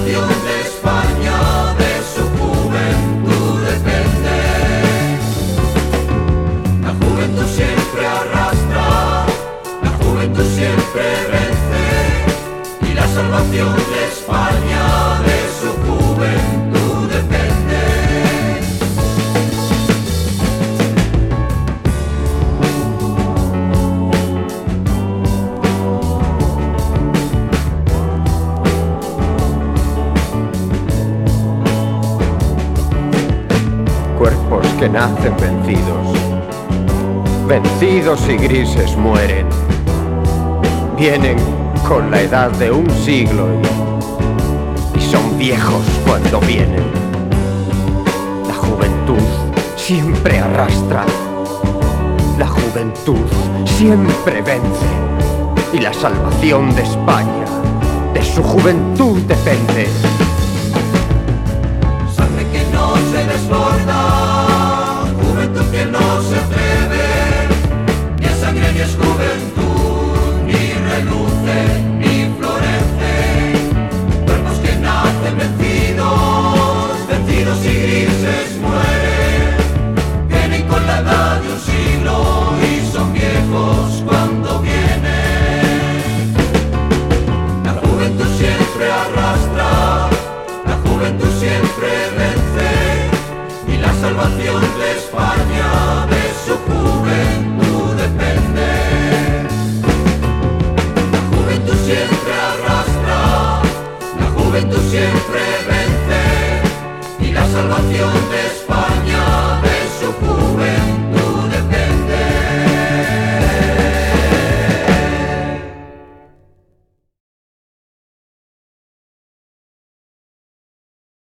salvación de España, de su juventud depende. La juventud siempre arrastra, la juventud siempre vence, y la salvación de España, de su juventud depende. Cuerpos que nacen vencidos, vencidos y grises mueren. Vienen con la edad de un siglo y son viejos cuando vienen. La juventud siempre arrastra, la juventud siempre vence, y la salvación de España, de su juventud depende. Sangre que no se desborda, juventud que no se atreve, ni es sangre ni es juventud, ni reluce ni florece. Cuerpos que nacen vencidos, vencidos y grises mueren. Vienen con la edad de un siglo y son viejos cuando vienen. La juventud siempre arrastra, la juventud siempre vence, y la salvación